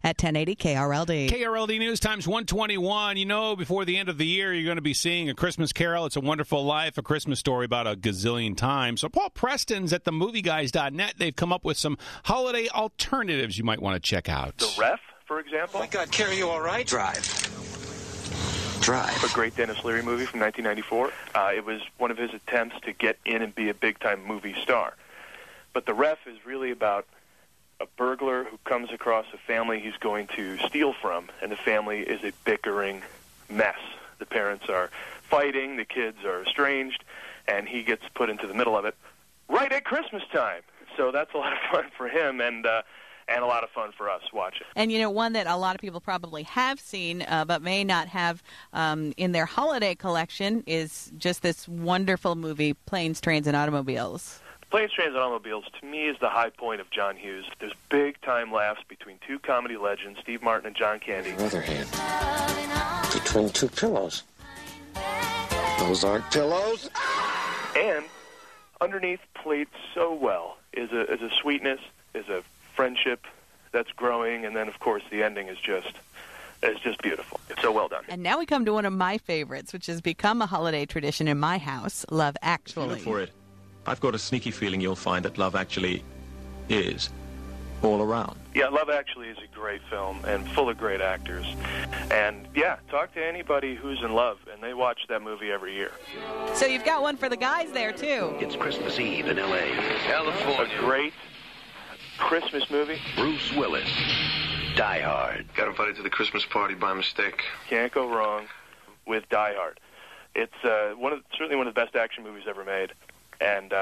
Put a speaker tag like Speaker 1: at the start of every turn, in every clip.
Speaker 1: at 1080 KRLD.
Speaker 2: KRLD News Times 121. You know, before the end of the year, you're going to be seeing A Christmas Carol, It's a Wonderful Life, a Christmas story about a gazillion times. So Paul Preston's at themovieguys.net. They've come up with some holiday alternatives you might want to check out.
Speaker 3: The Ref, for example.
Speaker 4: My God, Carrie, you all right? Drive.
Speaker 3: A great Dennis Leary movie from 1994. It was one of his attempts to get in and be a big-time movie star. But The Ref is really about a burglar who comes across a family he's going to steal from, and the family is a bickering mess. The parents are fighting, the kids are estranged, and he gets put into the middle of it right at Christmas time. So that's a lot of fun for him, and a lot of fun for us watching.
Speaker 1: And, you know, one that a lot of people probably have seen but may not have in their holiday collection is just this wonderful movie, Planes, Trains, and Automobiles.
Speaker 3: Planes, Trains, and Automobiles, to me, is the high point of John Hughes. There's big-time laughs between two comedy legends, Steve Martin and John Candy.
Speaker 4: On the other hand, between two pillows. Those aren't pillows.
Speaker 3: And underneath, played so well, is a sweetness, is a friendship that's growing, and then, of course, the ending is just beautiful. It's so well done.
Speaker 1: And now we come to one of my favorites, which has become a holiday tradition in my house, Love Actually.
Speaker 5: Look for it. I've got a sneaky feeling you'll find that Love Actually is all around.
Speaker 3: Yeah, Love Actually is a great film and full of great actors. And, yeah, talk to anybody who's in love, and they watch that movie every year.
Speaker 1: So you've got one for the guys there, too.
Speaker 6: It's Christmas Eve in L.A., California.
Speaker 3: A great Christmas movie.
Speaker 6: Bruce Willis, Die Hard.
Speaker 7: Got invited to the Christmas party by mistake.
Speaker 3: Can't go wrong with Die Hard. It's certainly one of the best action movies ever made, and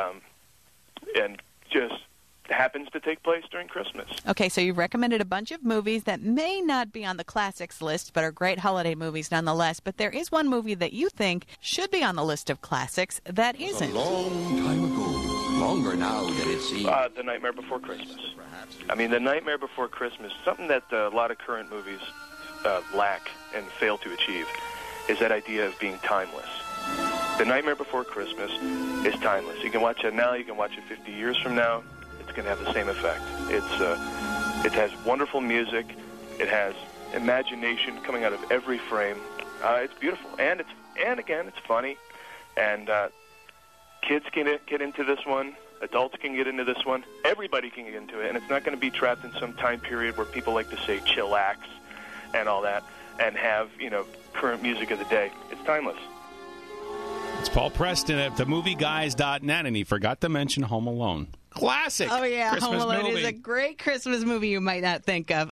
Speaker 3: just happens to take place during Christmas.
Speaker 1: Okay, so you've recommended a bunch of movies that may not be on the classics list, but are great holiday movies nonetheless. But there is one movie that you think should be on the list of classics that isn't.
Speaker 8: A long time ago, longer now than it seems.
Speaker 3: The Nightmare Before Christmas. I mean, The Nightmare Before Christmas, something that a lot of current movies lack and fail to achieve, is that idea of being timeless. The Nightmare Before Christmas is timeless. You can watch it now, you can watch it 50 years from now. It's going to have the same effect. It has wonderful music. It has imagination coming out of every frame. It's beautiful, and again, it's funny. And kids can get into this one. Adults can get into this one. Everybody can get into it, and it's not going to be trapped in some time period where people like to say chillax and all that, and have current music of the day. It's timeless.
Speaker 2: It's Paul Preston at themovieguys.net, and he forgot to mention Home Alone. Classic.
Speaker 1: Oh, yeah.
Speaker 2: Christmas
Speaker 1: Home Alone
Speaker 2: movie.
Speaker 1: is a great Christmas movie you might not think of.